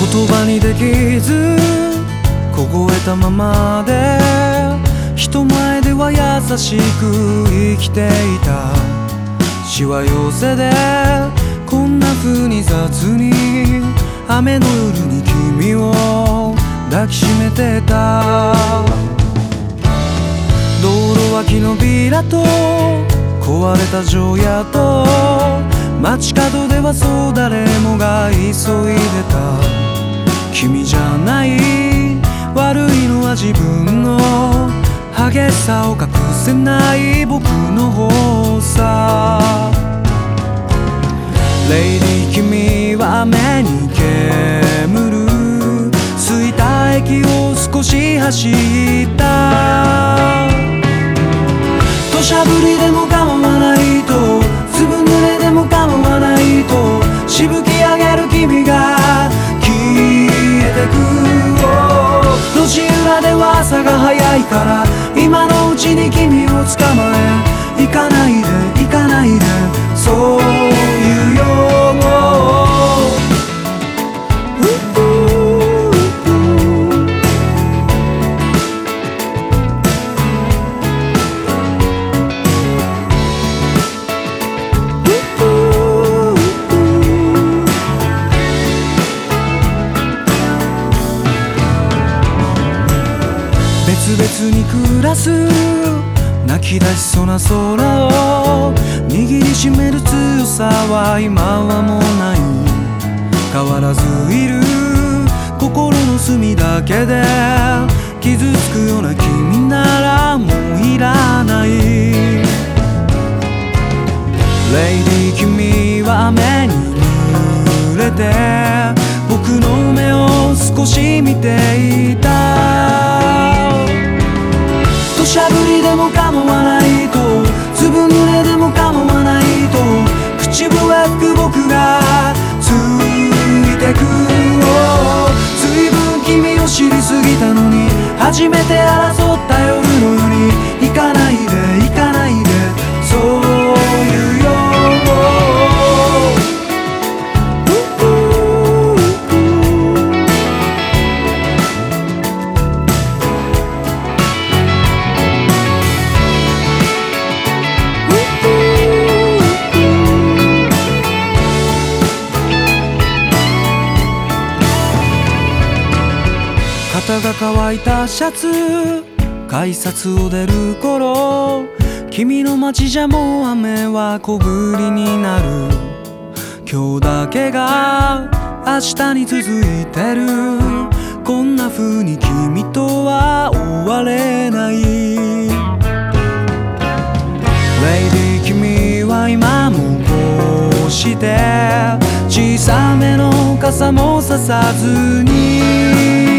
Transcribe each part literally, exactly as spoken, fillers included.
言葉にできず凍えたままで人前では優しく生きていた。しわ寄せでこんな風に雑に雨の夜に君を抱きしめてた。道路脇のビラと壊れた城屋と街角ではそう誰もが急いでた。君じゃない悪いのは自分の激しさを隠せない僕の方さ。レイディ君は目に煙る吸いた息を少し走った。土砂降りでも構わないとずぶ濡れでも構わないとしぶき上げる君が消えてく。路地裏では朝が早いから今のうちに君を捕まえ行かないで行かないでそういうよ。別々に暮らす泣き出しそうな空を握りしめる強さは今はもうない。変わらずいる心の隅だけで傷つくような君ならもういらない。レイディ君は雨に濡れて僕の目を少し見ていた。土砂降りでも構わないとずぶ濡れでも構わないと口笛吹く僕がついてく。随分君を知りすぎたのに初めて争った夜のように行かないで行かないでそういうよ。肩が乾いたシャツ改札を出る頃君の街じゃもう雨は小降りになる。今日だけが明日に続いてる。こんな風に君とは終われない。レイディ君は今もこうして小さめの傘もささずに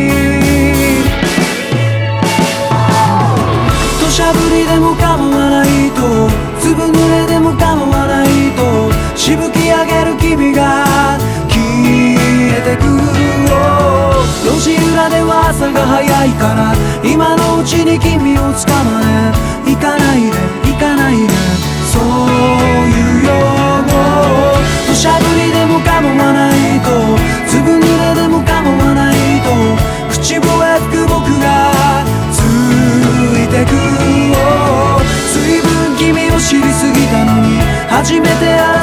土砂降りでも構わないとずぶ濡れでも構わないとしぶき上げる君が消えてく。路地裏では朝が早いから今のうちに君を捕まえ行かないで行かないでそういうよ。土砂降りでも構わないとずぶ濡れでも構わないと口笛吹く僕がついてく。随分君を知りすぎたのに初めて